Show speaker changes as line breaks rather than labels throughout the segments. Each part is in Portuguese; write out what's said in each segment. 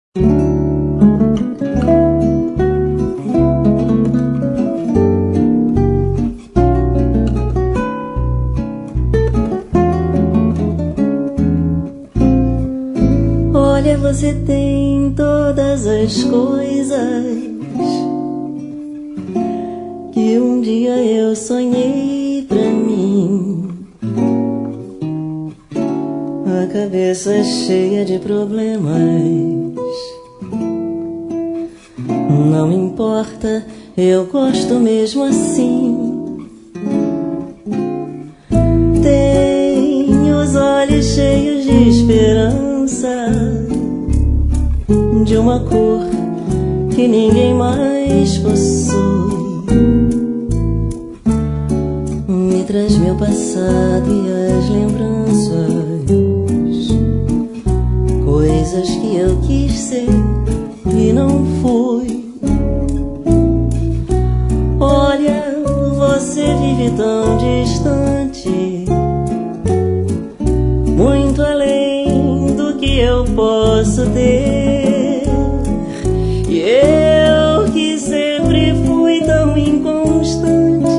Olha, você tem todas as coisas que um dia eu sonhei pra mim. A cabeça cheia de problemas, não importa, eu gosto mesmo assim. Tem os olhos cheios de esperança, de uma cor que ninguém mais possui. Me traz meu passado e as lembranças, coisas que eu quis ser e não fui. Olha, você vive tão distante, muito além do que eu posso ter. E eu que sempre fui tão inconstante,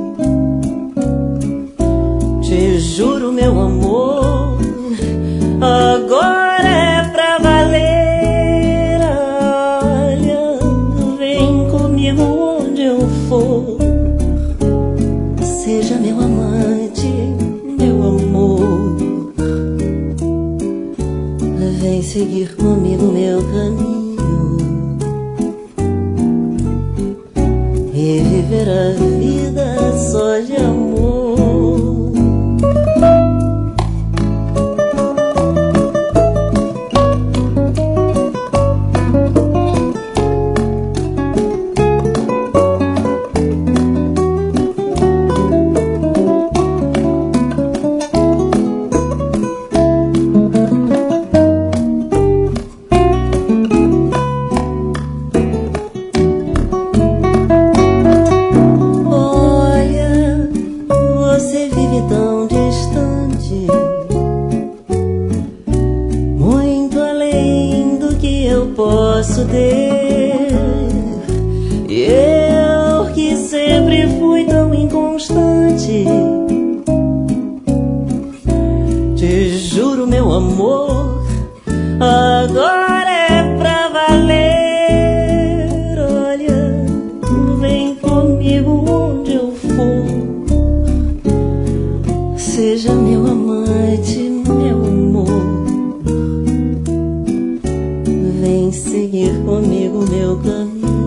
te juro, meu amor, agora é pra valer. Olha, vem comigo onde eu for, seja meu amante, meu amor. Vem seguir comigo meu caminho e viver a vida só de amor. Posso ter, e eu que sempre fui tão inconstante, te juro, meu amor, agora é pra valer. Olha, vem comigo onde eu for, seja meu amante, meu amor. Vem seguir comigo meu caminho